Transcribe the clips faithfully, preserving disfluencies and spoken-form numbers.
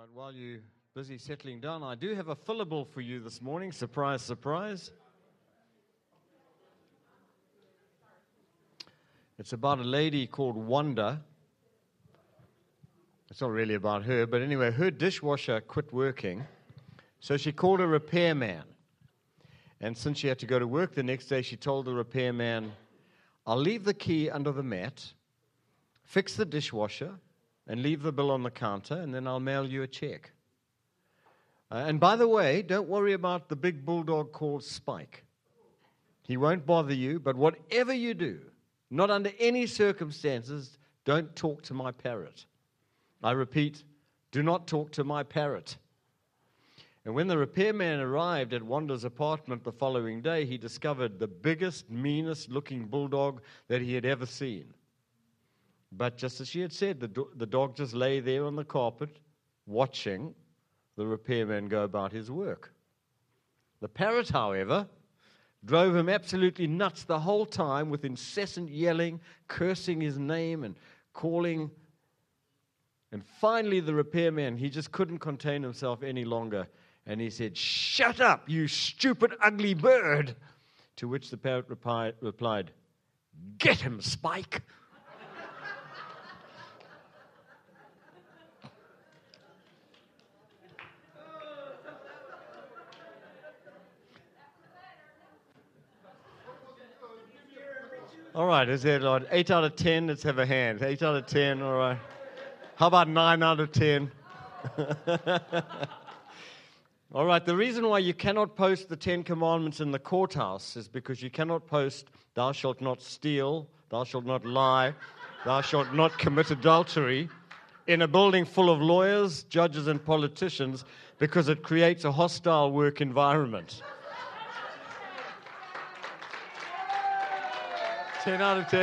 Right, while you're busy settling down, I do have a fillable for you this morning. Surprise, surprise. It's about a lady called Wanda. It's not really about her, but anyway, her dishwasher quit working, so she called a repairman. And since she had to go to work the next day, she told the repairman, I'll leave the key under the mat, fix the dishwasher, and leave the bill on the counter, and then I'll mail you a check. Uh, and by the way, don't worry about the big bulldog called Spike. He won't bother you, but whatever you do, not under any circumstances, don't talk to my parrot. I repeat, do not talk to my parrot. And when the repairman arrived at Wanda's apartment the following day, he discovered the biggest, meanest-looking bulldog that he had ever seen. But just as she had said, the, do- the dog just lay there on the carpet, watching the repairman go about his work. The parrot, however, drove him absolutely nuts the whole time with incessant yelling, cursing his name and calling. And finally, the repairman, he just couldn't contain himself any longer. And he said, "Shut up, you stupid, ugly bird." To which the parrot repi- replied, "Get him, Spike." All right, is there like eight out of ten? Let's have a hand. Eight out of ten, all right. How about nine out of ten? All right, the reason why you cannot post the Ten Commandments in the courthouse is because you cannot post, thou shalt not steal, thou shalt not lie, thou shalt not commit adultery, in a building full of lawyers, judges, and politicians, because it creates a hostile work environment. ten out of ten.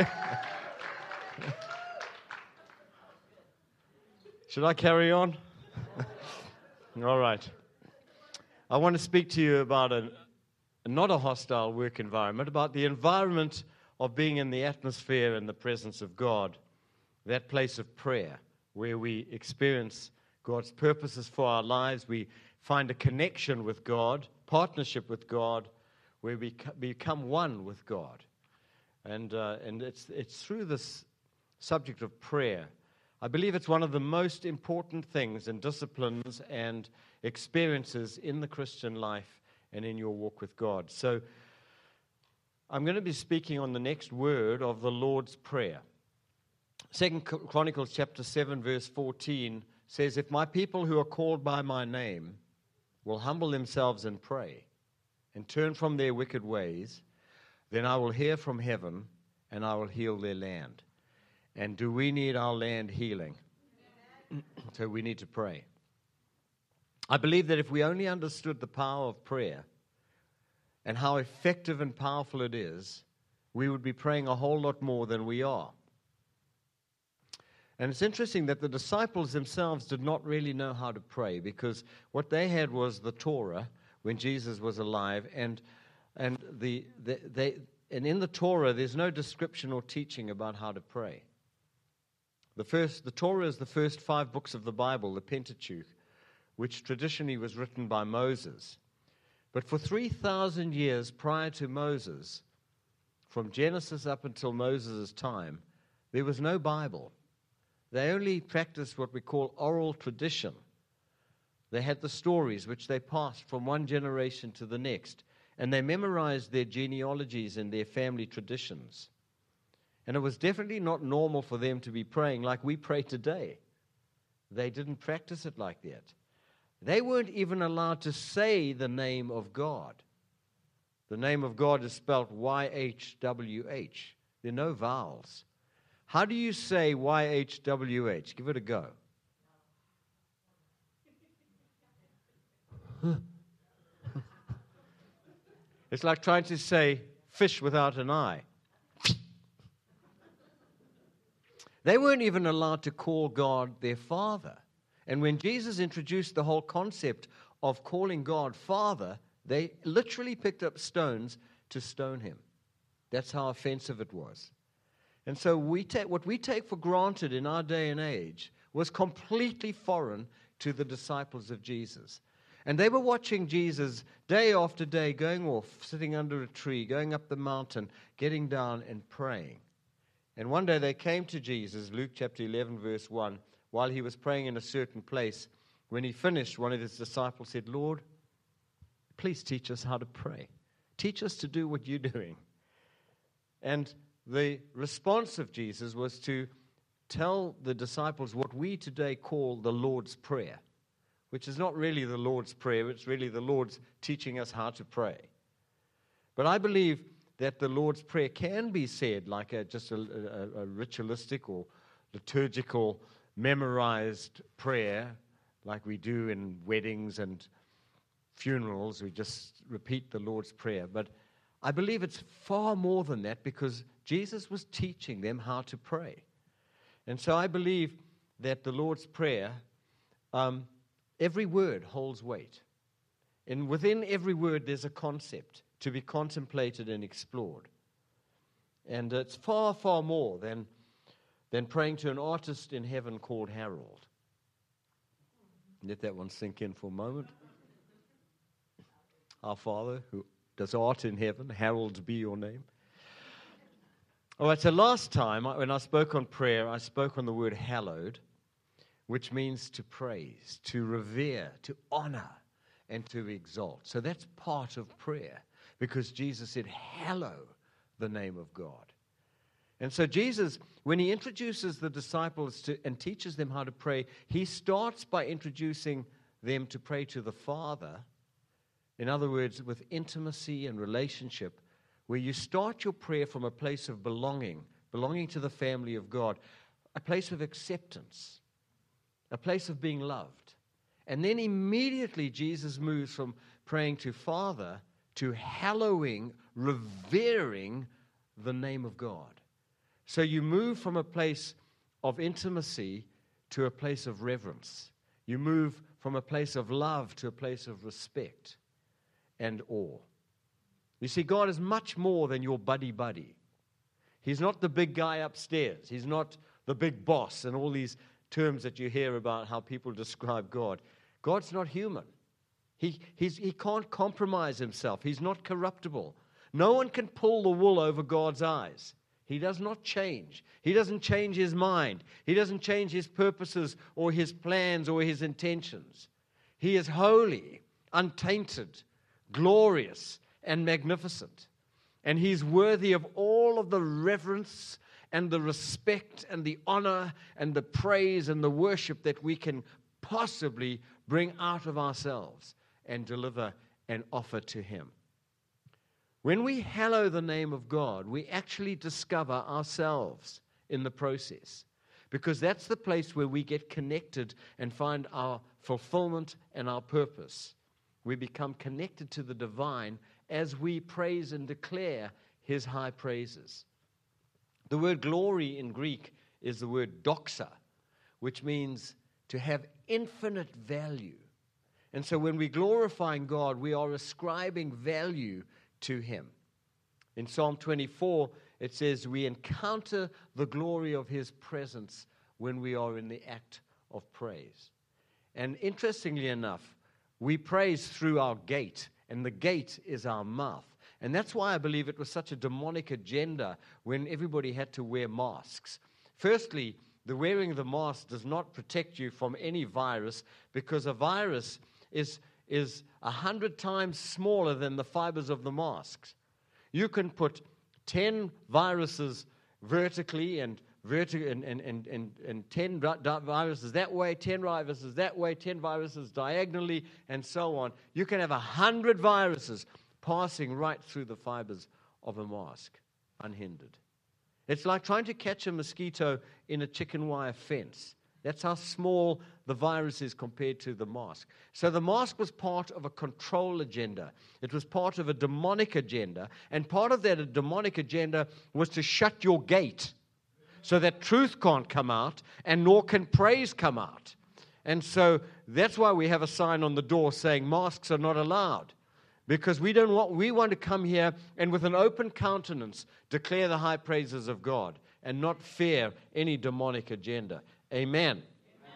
Should I carry on? All right. I want to speak to you about a, not a hostile work environment, about the environment of being in the atmosphere and the presence of God, that place of prayer where we experience God's purposes for our lives. We find a connection with God, partnership with God, where we become one with God. And uh, and it's it's through this subject of prayer. I believe it's one of the most important things and disciplines and experiences in the Christian life and in your walk with God. So I'm going to be speaking on the next word of the Lord's Prayer. Second Chronicles chapter seven, verse fourteen says, "If my people who are called by my name will humble themselves and pray and turn from their wicked ways, then I will hear from heaven and I will heal their land." And do we need our land healing? So we need to pray. I believe that if we only understood the power of prayer and how effective and powerful it is, we would be praying a whole lot more than we are. And it's interesting that the disciples themselves did not really know how to pray, because what they had was the Torah when Jesus was alive, and and the, the they and in the Torah there's no description or teaching about how to pray. The first, the Torah is the first five books of the Bible, the Pentateuch, which traditionally was written by Moses. But for three thousand years prior to Moses, from Genesis up until Moses' time, there was no Bible. They only practiced what we call oral tradition. They had the stories which they passed from one generation to the next, and they memorized their genealogies and their family traditions. And it was definitely not normal for them to be praying like we pray today. They didn't practice it like that. They weren't even allowed to say the name of God. The name of God is spelled Y H W H. There are no vowels. How do you say Y H W H? Give it a go. It's like trying to say fish without an eye. They weren't even allowed to call God their Father. And when Jesus introduced the whole concept of calling God Father, they literally picked up stones to stone him. That's how offensive it was. And so we take what we take for granted in our day and age was completely foreign to the disciples of Jesus. And they were watching Jesus day after day going off, sitting under a tree, going up the mountain, getting down and praying. And one day they came to Jesus, Luke chapter eleven, verse one, while he was praying in a certain place. When he finished, one of his disciples said, "Lord, please teach us how to pray. Teach us to do what you're doing." And the response of Jesus was to tell the disciples what we today call the Lord's Prayer, which is not really the Lord's Prayer, it's really the Lord's teaching us how to pray. But I believe that the Lord's Prayer can be said like a, just a, a, a ritualistic or liturgical, memorized prayer, like we do in weddings and funerals. We just repeat the Lord's Prayer. But I believe it's far more than that, because Jesus was teaching them how to pray. And so I believe that the Lord's Prayer, um, every word holds weight. And within every word, there's a concept to be contemplated and explored. And it's far, far more than, than praying to an artist in heaven called Harold. Let that one sink in for a moment. Our Father, who does art in heaven, hallowed be your name. All right, so last time when I spoke on prayer, I spoke on the word hallowed, which means to praise, to revere, to honor, and to exalt. So that's part of prayer, because Jesus said, hallow the name of God. And so Jesus, when he introduces the disciples to, and teaches them how to pray, he starts by introducing them to pray to the Father. In other words, with intimacy and relationship, where you start your prayer from a place of belonging, belonging to the family of God, a place of acceptance, a place of being loved. And then immediately Jesus moves from praying to Father to hallowing, revering the name of God. So you move from a place of intimacy to a place of reverence. You move from a place of love to a place of respect and awe. You see, God is much more than your buddy-buddy. He's not the big guy upstairs. He's not the big boss and all these terms that you hear about how people describe God. God's not human. He, he's, he can't compromise himself. He's not corruptible. No one can pull the wool over God's eyes. He does not change. He doesn't change his mind. He doesn't change his purposes or his plans or his intentions. He is holy, untainted, glorious, and magnificent. And he's worthy of all of the reverence and the respect and the honor and the praise and the worship that we can possibly bring out of ourselves and deliver and offer to him. When we hallow the name of God, we actually discover ourselves in the process, because that's the place where we get connected and find our fulfillment and our purpose. We become connected to the divine as we praise and declare his high praises. The word glory in Greek is the word doxa, which means to have infinite value. And so when we're glorifying God, we are ascribing value to him. In Psalm twenty-four, it says, we encounter the glory of his presence when we are in the act of praise. And interestingly enough, we praise through our gate, and the gate is our mouth. And that's why I believe it was such a demonic agenda when everybody had to wear masks. Firstly, the wearing of the mask does not protect you from any virus, because a virus is is a hundred times smaller than the fibers of the masks. You can put ten viruses vertically and verti- and, and, and, and, and ten di- di- viruses that way, ten viruses that way, ten viruses diagonally, and so on. You can have a hundred viruses passing right through the fibers of a mask, unhindered. It's like trying to catch a mosquito in a chicken wire fence. That's how small the virus is compared to the mask. So the mask was part of a control agenda. It was part of a demonic agenda. And part of that demonic agenda was to shut your gate so that truth can't come out and nor can praise come out. And so that's why we have a sign on the door saying masks are not allowed. Because we don't want, we want to come here and with an open countenance declare the high praises of God and not fear any demonic agenda. Amen. Amen.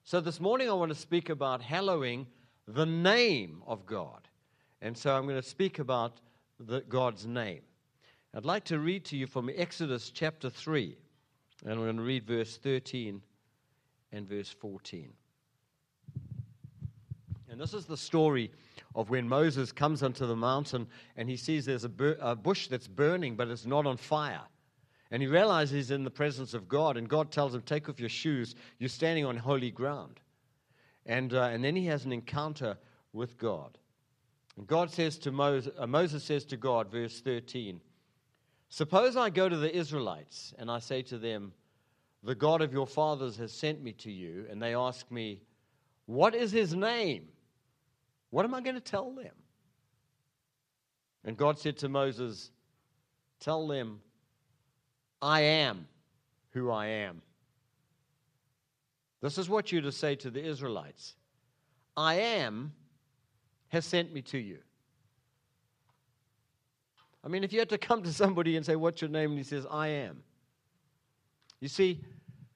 So this morning I want to speak about hallowing the name of God. And so I'm going to speak about the, God's name. I'd like to read to you from Exodus chapter three. And we're going to read verse thirteen and verse fourteen. And this is the story of when Moses comes onto the mountain and he sees there's a, bur- a bush that's burning, but it's not on fire. And he realizes he's in the presence of God, and God tells him, take off your shoes, you're standing on holy ground. And, uh, and then he has an encounter with God. And God says to Moses, uh, Moses says to God, verse thirteen, suppose I go to the Israelites and I say to them, the God of your fathers has sent me to you, and they ask me, what is his name? What am I going to tell them? And God said to Moses, tell them, I am who I am. This is what you're to say to the Israelites. I am has sent me to you. I mean, if you had to come to somebody and say, what's your name? And he says, I am. You see,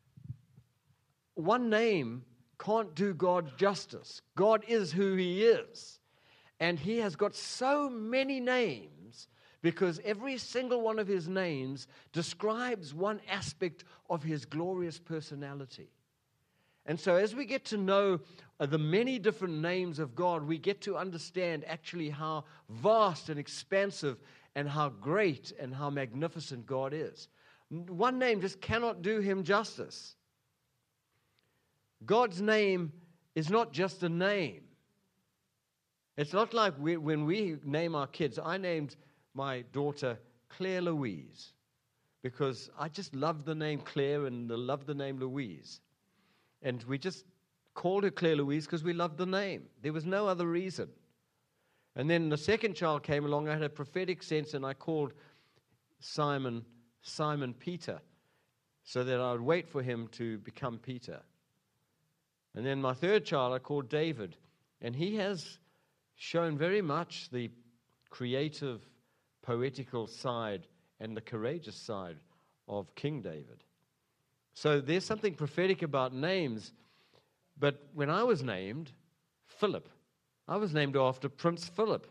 one name can't do God justice. God is who he is. And he has got so many names because every single one of his names describes one aspect of his glorious personality. And so as we get to know the many different names of God, we get to understand actually how vast and expansive and how great and how magnificent God is. One name just cannot do him justice. God's name is not just a name. It's not like we, when we name our kids. I named my daughter Claire Louise because I just love the name Claire and love the name Louise. And we just called her Claire Louise because we loved the name. There was no other reason. And then the second child came along. I had a prophetic sense, and I called Simon Simon Peter so that I would wait for him to become Peter. And then my third child I called David, and he has shown very much the creative, poetical side and the courageous side of King David. So there's something prophetic about names. But when I was named Philip, I was named after Prince Philip.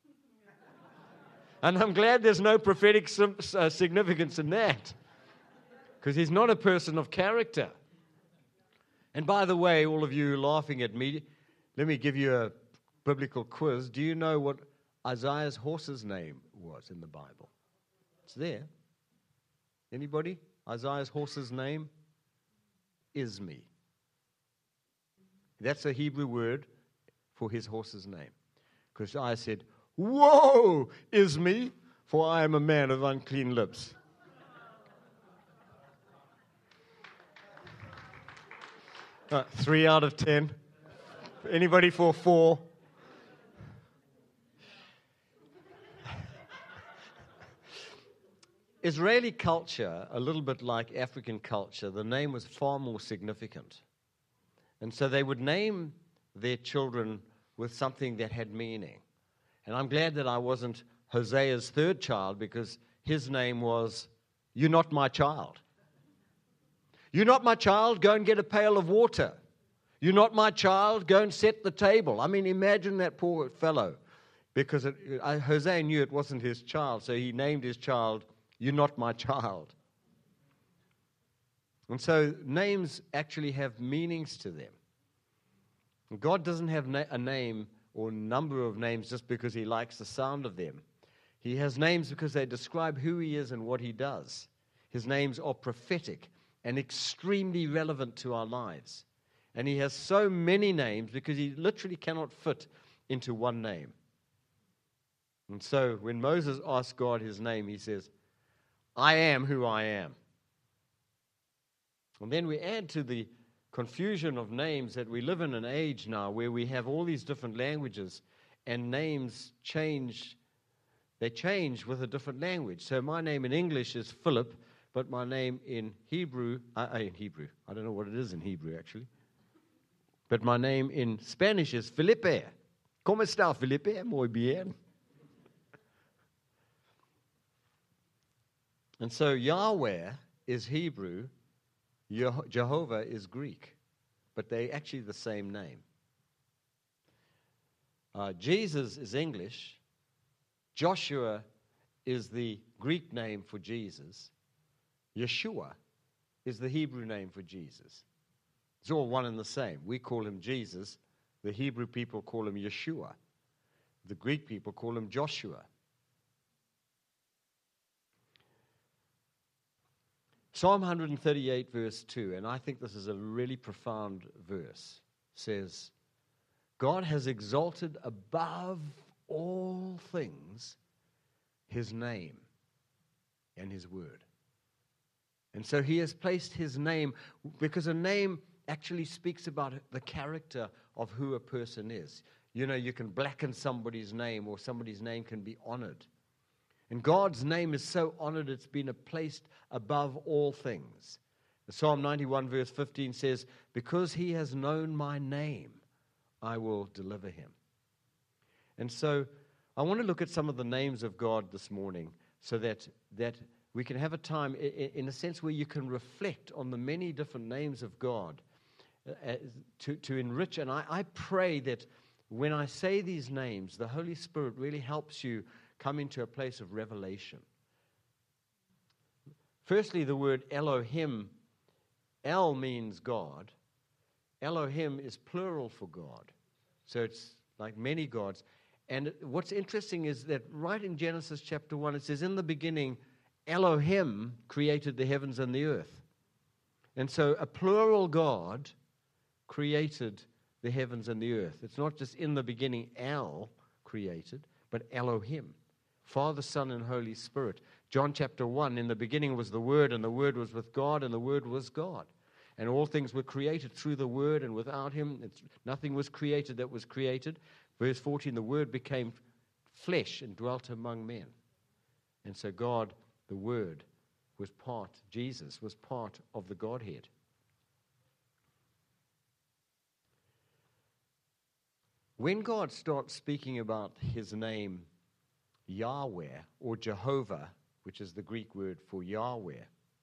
And I'm glad there's no prophetic significance in that, because he's not a person of character. And by the way, all of you laughing at me, let me give you a biblical quiz. Do you know what Isaiah's horse's name was in the Bible? It's there. Anybody? Isaiah's horse's name? Ismi. That's a Hebrew word for his horse's name. Because I said, woe is me, for I am a man of unclean lips. Uh, three out of ten. Anybody for four? Israeli culture, a little bit like African culture, the name was far more significant. And so they would name their children with something that had meaning. And I'm glad that I wasn't Hosea's third child, because his name was, you're not my child. You're not my child, go and get a pail of water. You're not my child, go and set the table. I mean, imagine that poor fellow. Because it, I, Hosea knew it wasn't his child, so he named his child, you're not my child. And so names actually have meanings to them. And God doesn't have na- a name or number of names just because he likes the sound of them. He has names because they describe who he is and what he does. His names are prophetic and extremely relevant to our lives. And he has so many names because he literally cannot fit into one name. And so when Moses asks God his name, he says, I am who I am. And then we add to the confusion of names that we live in an age now where we have all these different languages and names change. They change with a different language. So my name in English is Philip, but my name in Hebrew, uh, in Hebrew, I don't know what it is in Hebrew actually, but my name in Spanish is Felipe. ¿Cómo está, Felipe? Muy bien. And so Yahweh is Hebrew, Jehovah is Greek. but they're actually the same name. Uh, Jesus is English. Joshua is the Greek name for Jesus. Yeshua is the Hebrew name for Jesus. It's all one and the same. We call him Jesus. The Hebrew people call him Yeshua. The Greek people call him Joshua. Psalm one thirty-eight, verse two, and I think this is a really profound verse, says, God has exalted above all things his name and his word. And so he has placed his name, because a name actually speaks about the character of who a person is. You know, you can blacken somebody's name, or somebody's name can be honored. And God's name is so honored, it's been placed above all things. Psalm ninety-one, verse fifteen says, because he has known my name, I will deliver him. And so I want to look at some of the names of God this morning, so that, that we can have a time, in a sense, where you can reflect on the many different names of God uh, to, to enrich. And I, I pray that when I say these names, the Holy Spirit really helps you come into a place of revelation. Firstly, the word Elohim. El means God. Elohim is plural for God. So it's like many gods. And what's interesting is that right in Genesis chapter one, it says, in the beginning, Elohim created the heavens and the earth. And so a plural God created the heavens and the earth. It's not just in the beginning El created, but Elohim. Father, Son, and Holy Spirit. John chapter one, in the beginning was the Word, and the Word was with God, and the Word was God. And all things were created through the Word, and without him, it's, nothing was created that was created. Verse fourteen, the Word became flesh and dwelt among men. And so God, the Word, was part, Jesus was part of the Godhead. When God starts speaking about his name, Yahweh, or Jehovah, which is the Greek word for Yahweh,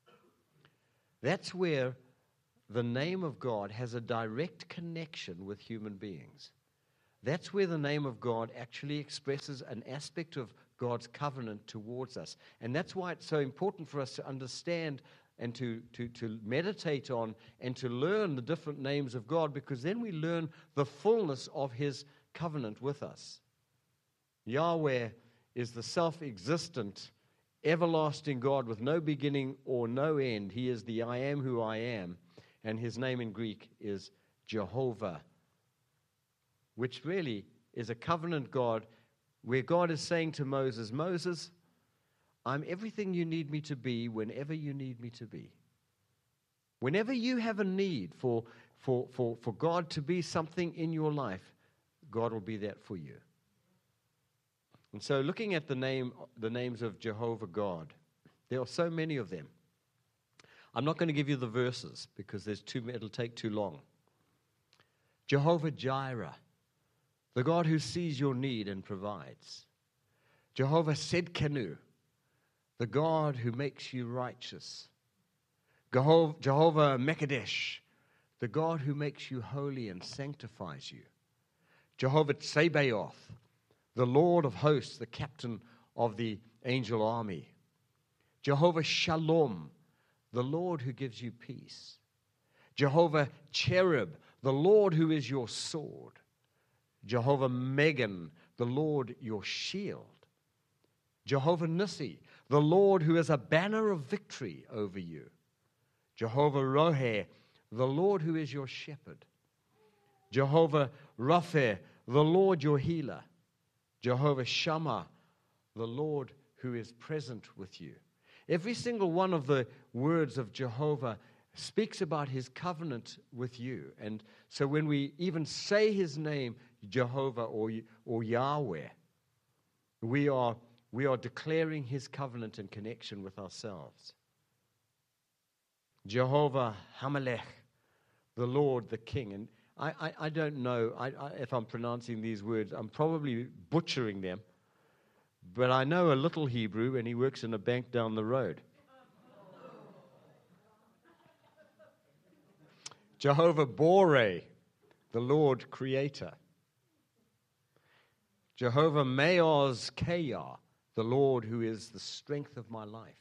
that's where the name of God has a direct connection with human beings. That's where the name of God actually expresses an aspect of God's covenant towards us. And that's why it's so important for us to understand and to, to, to meditate on and to learn the different names of God, because then we learn the fullness of his covenant with us. Yahweh is the self-existent, everlasting God with no beginning or no end. He is the I am who I am. And his name in Greek is Jehovah, which really is a covenant God, where God is saying to Moses, Moses, I'm everything you need me to be whenever you need me to be. Whenever you have a need for, for, for, for God to be something in your life, God will be that for you. And so looking at the name, the names of Jehovah God, there are so many of them. I'm not going to give you the verses because there's too, it'll take too long. Jehovah Jireh, the God who sees your need and provides. Jehovah Tsidkenu, the God who makes you righteous. Jehovah Mekadesh, the God who makes you holy and sanctifies you. Jehovah Tsabaoth, the Lord of hosts, the captain of the angel army. Jehovah Shalom, the Lord who gives you peace. Jehovah Cherub, the Lord who is your sword. Jehovah Megan, the Lord your shield. Jehovah Nissi, the Lord who is a banner of victory over you. Jehovah Rohe, the Lord who is your shepherd. Jehovah Rapha, the Lord your healer. Jehovah Shammah, the Lord who is present with you. Every single one of the words of Jehovah speaks about his covenant with you. And so when we even say his name, Jehovah or, or Yahweh, we are, we are declaring his covenant and connection with ourselves. Jehovah Hamelech, the Lord, the King. And I, I, I don't know I, I, if I'm pronouncing these words. I'm probably butchering them. But I know a little Hebrew, and he works in a bank down the road. Jehovah Bore, the Lord Creator. Jehovah Meoz Kayah, the Lord who is the strength of my life.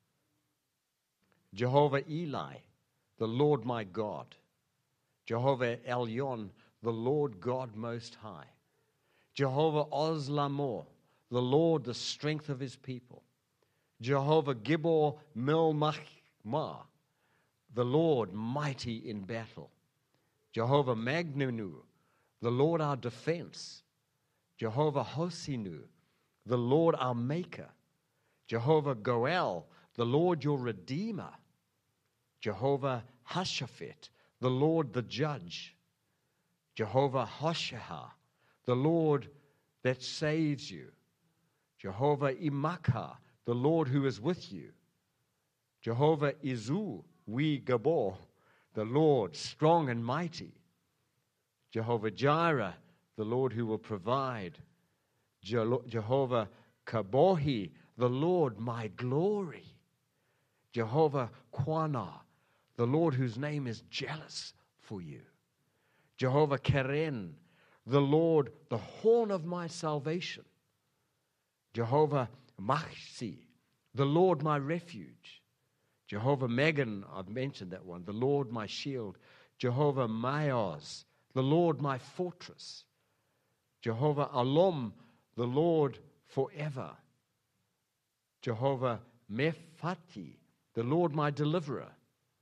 Jehovah Eli, the Lord my God. Jehovah Elyon, the Lord God Most High. Jehovah Ozlamor, the Lord, the strength of his people. Jehovah Gibor Milmachmah, the Lord mighty in battle. Jehovah Magnanu, the Lord our defense. Jehovah Hosinu, the Lord our maker. Jehovah Goel, the Lord your redeemer. Jehovah Hashaphat, the Lord the judge. Jehovah Hoshea, the Lord that saves you. Jehovah Imakah, the Lord who is with you. Jehovah Izu, we Gabor, the Lord strong and mighty. Jehovah Jireh, the Lord who will provide. Je- Jehovah Kabohi, the Lord my glory. Jehovah Kwanah, the Lord whose name is jealous for you. Jehovah Keren, the Lord, the horn of my salvation. Jehovah Machsi, the Lord my refuge. Jehovah Megan, I've mentioned that one, the Lord my shield. Jehovah Maoz, the Lord my fortress. Jehovah Alom, the Lord forever. Jehovah Mephati, the Lord my deliverer.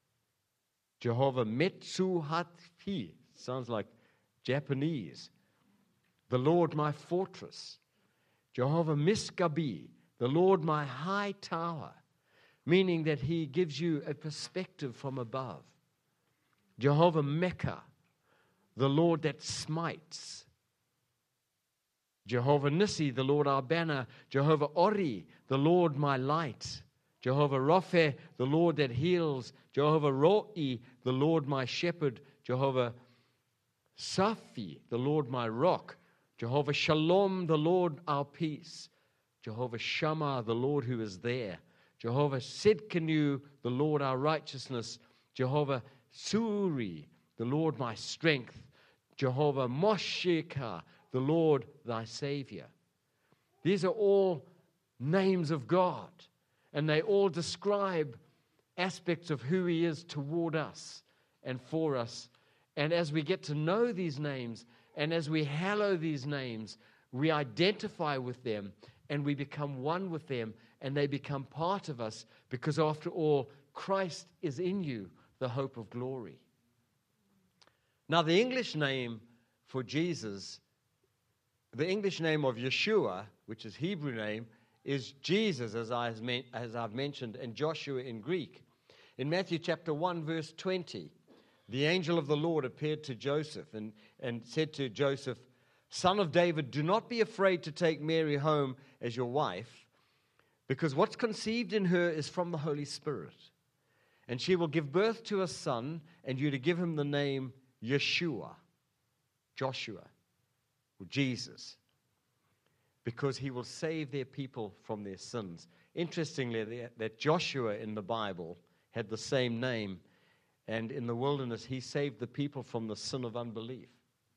Jehovah Metsuhathi, sounds like Japanese, the Lord my fortress. Jehovah Miskabi, the Lord my high tower, meaning that he gives you a perspective from above. Jehovah Mecca, the Lord that smites. Jehovah Nissi, the Lord our banner. Jehovah Ori, the Lord my light. Jehovah Rapha, the Lord that heals. Jehovah Roi, the Lord my shepherd. Jehovah Safi, the Lord my rock. Jehovah Shalom, the Lord our peace. Jehovah Shammah, the Lord who is there. Jehovah Sidkenu, the Lord our righteousness. Jehovah Suri, the Lord my strength. Jehovah Mosheka, the Lord thy Savior. These are all names of God, and they all describe aspects of who he is toward us and for us. And as we get to know these names, and as we hallow these names, we identify with them, and we become one with them, and they become part of us, because after all, Christ is in you, the hope of glory. Now, the English name for Jesus, the English name of Yeshua, which is Hebrew name, is Jesus, as, I has men- as I've mentioned, and Joshua in Greek. In Matthew chapter one, verse twenty, the angel of the Lord appeared to Joseph and, and said to Joseph, "Son of David, do not be afraid to take Mary home as your wife, because what's conceived in her is from the Holy Spirit. And she will give birth to a son, and you to give him the name Yeshua," Joshua, or Jesus, "because he will save their people from their sins." Interestingly, that Joshua in the Bible had the same name, and in the wilderness he saved the people from the sin of unbelief.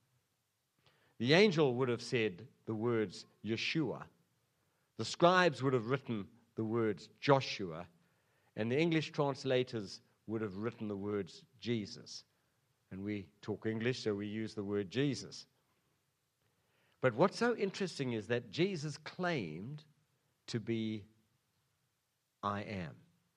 The angel would have said the words Yeshua. The scribes would have written the words Joshua, and the English translators would have written the words Jesus. And we talk English, so we use the word Jesus. But what's so interesting is that Jesus claimed to be I am.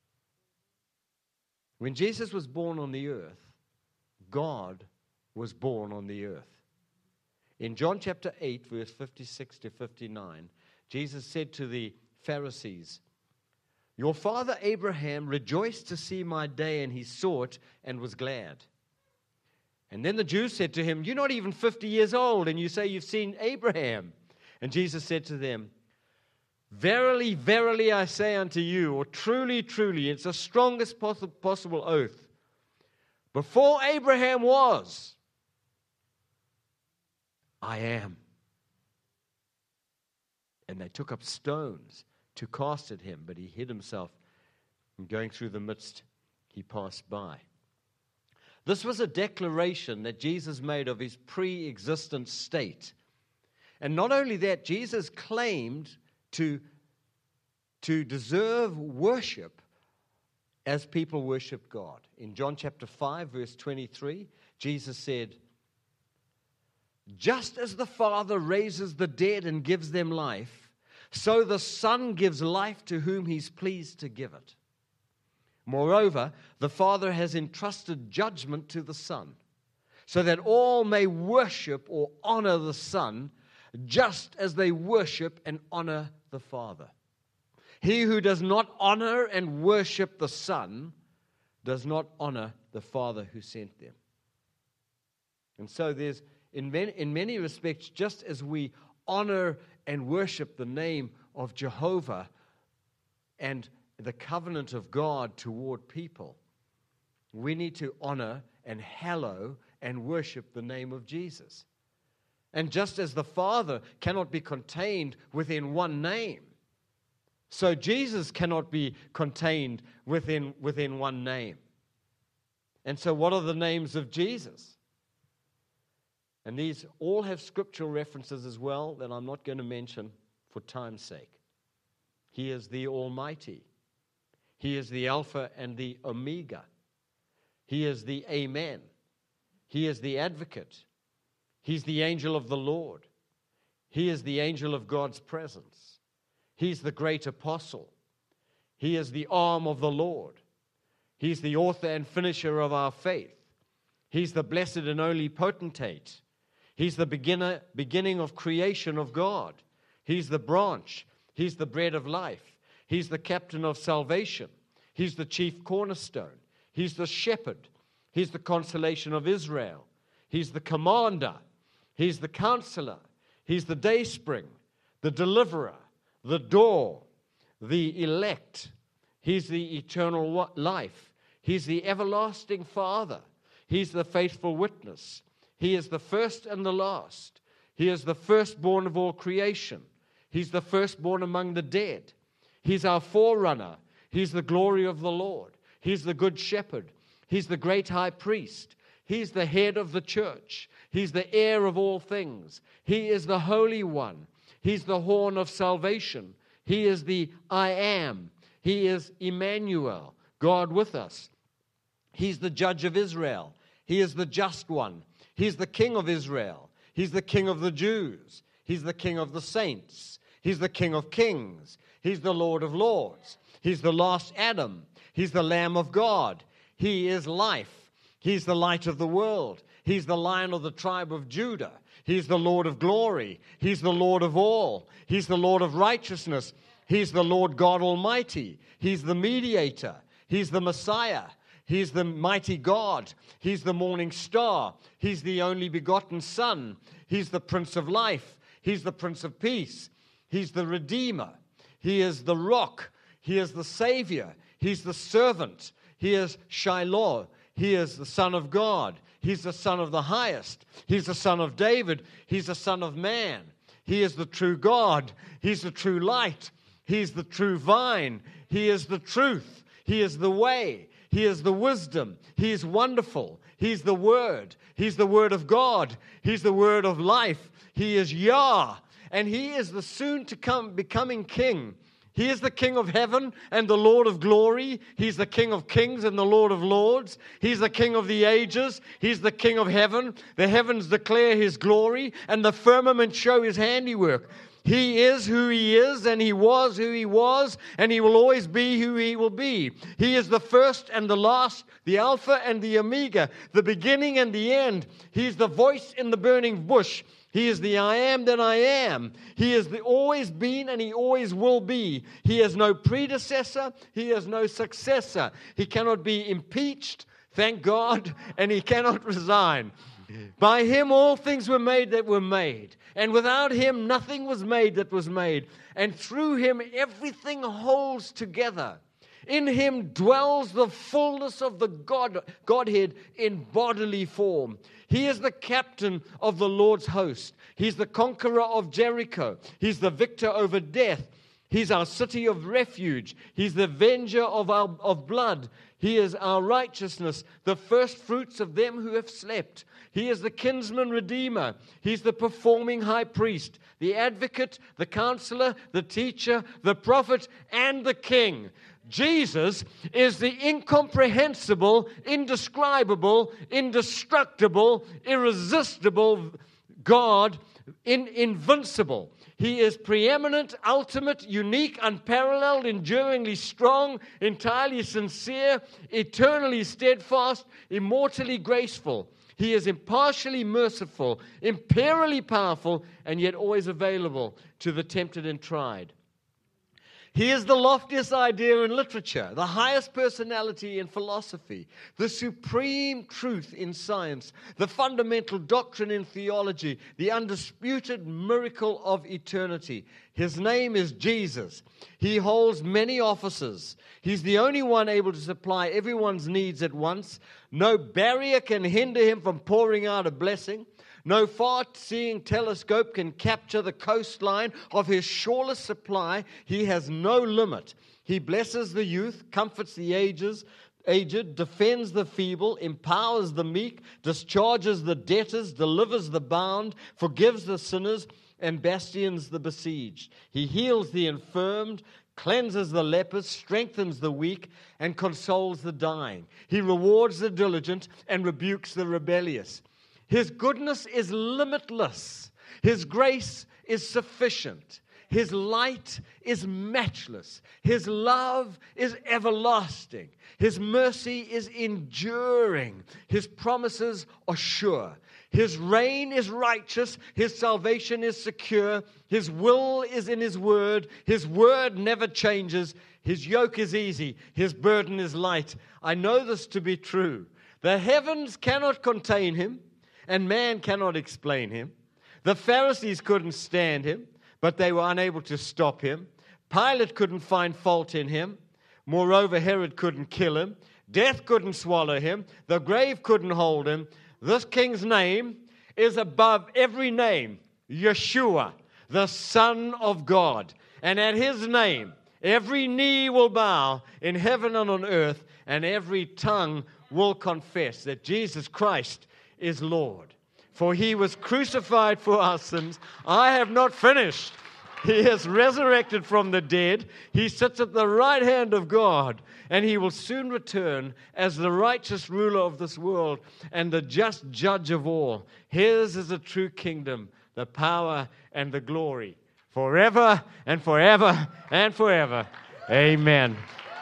When Jesus was born on the earth, God was born on the earth. In John chapter eight, verse fifty-six to fifty-nine, Jesus said to the Pharisees, "Your father Abraham rejoiced to see my day, and he saw it and was glad." And then the Jews said to him, "You're not even fifty years old, and you say you've seen Abraham." And Jesus said to them, "Verily, verily, I say unto you," or truly, truly, it's the strongest poss- possible oath, "before Abraham was, I am." And they took up stones to cast at him, but he hid himself, and going through the midst, he passed by. This was a declaration that Jesus made of his pre-existent state. And not only that, Jesus claimed to, to deserve worship as people worship God. In John chapter five, verse twenty-three, Jesus said, "Just as the Father raises the dead and gives them life, so the Son gives life to whom he's pleased to give it. Moreover, the Father has entrusted judgment to the Son, so that all may worship or honor the Son, just as they worship and honor the Father. He who does not honor and worship the Son does not honor the Father who sent them." And so there's, in many, in many respects, just as we honor and worship the name of Jehovah and the covenant of God toward people, we need to honor and hallow and worship the name of Jesus. And just as the Father cannot be contained within one name, so Jesus cannot be contained within, within one name. And so what are the names of Jesus? And these all have scriptural references as well that I'm not going to mention for time's sake. He is the Almighty. He is the Alpha and the Omega. He is the Amen. He is the Advocate. He's the angel of the Lord. He is the angel of God's presence. He's the great apostle. He is the arm of the Lord. He's the author and finisher of our faith. He's the blessed and only potentate. He's the beginner, beginning of creation of God. He's the branch. He's the bread of life. He's the captain of salvation. He's the chief cornerstone. He's the shepherd. He's the consolation of Israel. He's the commander. He's the counselor. He's the dayspring, the deliverer, the door, the elect. He's the eternal life. He's the everlasting Father. He's the faithful witness. He is the first and the last. He is the firstborn of all creation. He's the firstborn among the dead. He's our forerunner. He's the glory of the Lord. He's the good shepherd. He's the great high priest. He's the head of the church. He's the heir of all things. He is the Holy One. He's the horn of salvation. He is the I am. He is Emmanuel, God with us. He's the judge of Israel. He is the just one. He's the king of Israel. He's the king of the Jews. He's the king of the saints. He's the king of kings. He's the Lord of lords. He's the last Adam. He's the Lamb of God. He is life. He's the light of the world. He's the Lion of the tribe of Judah. He's the Lord of glory. He's the Lord of all. He's the Lord of righteousness. He's the Lord God Almighty. He's the mediator. He's the Messiah. He's the mighty God. He's the morning star. He's the only begotten Son. He's the Prince of life. He's the Prince of peace. He's the Redeemer. He is the rock. He is the Savior. He's the servant. He is Shiloh. He is the Son of God. He's the Son of the highest. He's the Son of David. He's the Son of man. He is the true God. He's the true light. He's the true vine. He is the truth. He is the way. He is the wisdom. He is wonderful. He's the Word. He's the Word of God. He's the Word of life. He is Yah. And He is the soon-to-come becoming King. He is the King of heaven and the Lord of glory. He's the King of kings and the Lord of lords. He's the King of the ages. He's the King of heaven. The heavens declare His glory, and the firmament show His handiwork. He is who He is, and He was who He was, and He will always be who He will be. He is the first and the last, the Alpha and the Omega, the beginning and the end. He's the voice in the burning bush. He is the I am that I am. He has the always been and He always will be. He has no predecessor. He has no successor. He cannot be impeached, thank God, and He cannot resign. By Him all things were made that were made, and without Him nothing was made that was made. And through Him everything holds together. In Him dwells the fullness of the God, Godhead in bodily form. He is the captain of the Lord's host. He's the conqueror of Jericho. He's the victor over death. He's our city of refuge. He's the avenger of our of blood. He is our righteousness, the first fruits of them who have slept. He is the kinsman redeemer. He's the performing high priest, the advocate, the counselor, the teacher, the prophet, and the king. Jesus is the incomprehensible, indescribable, indestructible, irresistible God, in, invincible. He is preeminent, ultimate, unique, unparalleled, enduringly strong, entirely sincere, eternally steadfast, immortally graceful. He is impartially merciful, imperially powerful, and yet always available to the tempted and tried. He is the loftiest idea in literature, the highest personality in philosophy, the supreme truth in science, the fundamental doctrine in theology, the undisputed miracle of eternity. His name is Jesus. He holds many offices. He's the only one able to supply everyone's needs at once. No barrier can hinder him from pouring out a blessing. No far-seeing telescope can capture the coastline of his shoreless supply. He has no limit. He blesses the youth, comforts the ages, aged, defends the feeble, empowers the meek, discharges the debtors, delivers the bound, forgives the sinners, and bastions the besieged. He heals the infirmed, cleanses the lepers, strengthens the weak, and consoles the dying. He rewards the diligent and rebukes the rebellious. His goodness is limitless. His grace is sufficient. His light is matchless. His love is everlasting. His mercy is enduring. His promises are sure. His reign is righteous. His salvation is secure. His will is in His word. His word never changes. His yoke is easy. His burden is light. I know this to be true. The heavens cannot contain Him, and man cannot explain Him. The Pharisees couldn't stand Him, but they were unable to stop Him. Pilate couldn't find fault in Him. Moreover, Herod couldn't kill Him. Death couldn't swallow Him. The grave couldn't hold Him. This King's name is above every name, Yeshua, the Son of God. And at His name, every knee will bow in heaven and on earth, and every tongue will confess that Jesus Christ is Lord. For He was crucified for our sins. I have not finished. He is resurrected from the dead. He sits at the right hand of God, and He will soon return as the righteous ruler of this world and the just judge of all. His is a true kingdom, the power and the glory, forever and forever and forever. Amen.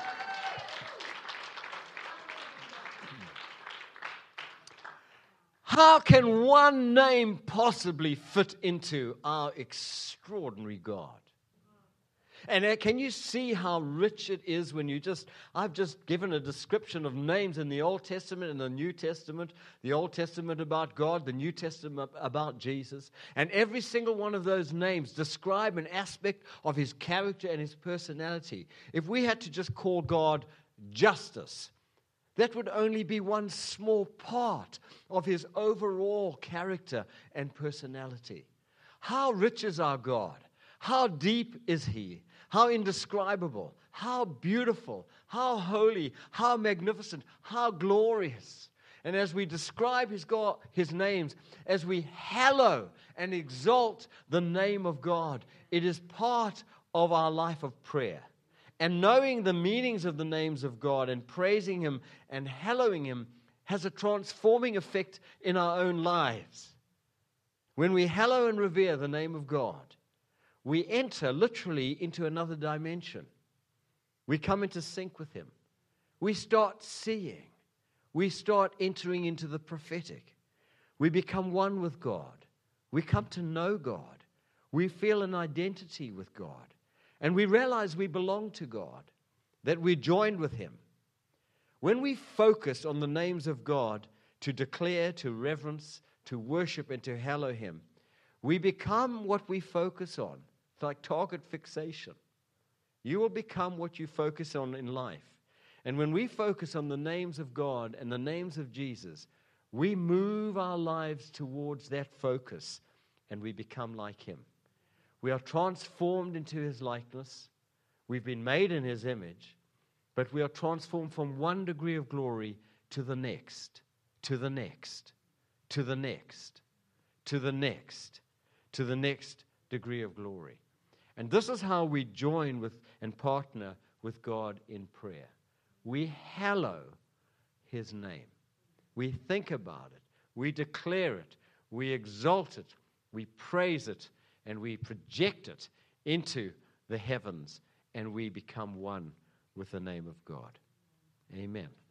How can one name possibly fit into our extraordinary God? And uh, can you see how rich it is when you just, I've just given a description of names in the Old Testament and the New Testament, the Old Testament about God, the New Testament about Jesus. And every single one of those names describe an aspect of His character and His personality. If we had to just call God justice, that would only be one small part of His overall character and personality. How rich is our God? How deep is He? How indescribable? How beautiful? How holy? How magnificent? How glorious? And as we describe His God, His names, as we hallow and exalt the name of God, it is part of our life of prayer. And knowing the meanings of the names of God and praising Him and hallowing Him has a transforming effect in our own lives. When we hallow and revere the name of God, we enter literally into another dimension. We come into sync with Him. We start seeing. We start entering into the prophetic. We become one with God. We come to know God. We feel an identity with God. And we realize we belong to God, that we're joined with Him. When we focus on the names of God to declare, to reverence, to worship, and to hallow Him, we become what we focus on. It's like target fixation. You will become what you focus on in life. And when we focus on the names of God and the names of Jesus, we move our lives towards that focus, and we become like Him. We are transformed into His likeness. We've been made in His image. but we are transformed from one degree of glory to the next, to the next, to the next, to the next, to the next degree of glory. And this is how we join with and partner with God in prayer. We hallow His name. We think about it. We declare it. We exalt it. We praise it. And we project it into the heavens. And we become one with the name of God. Amen.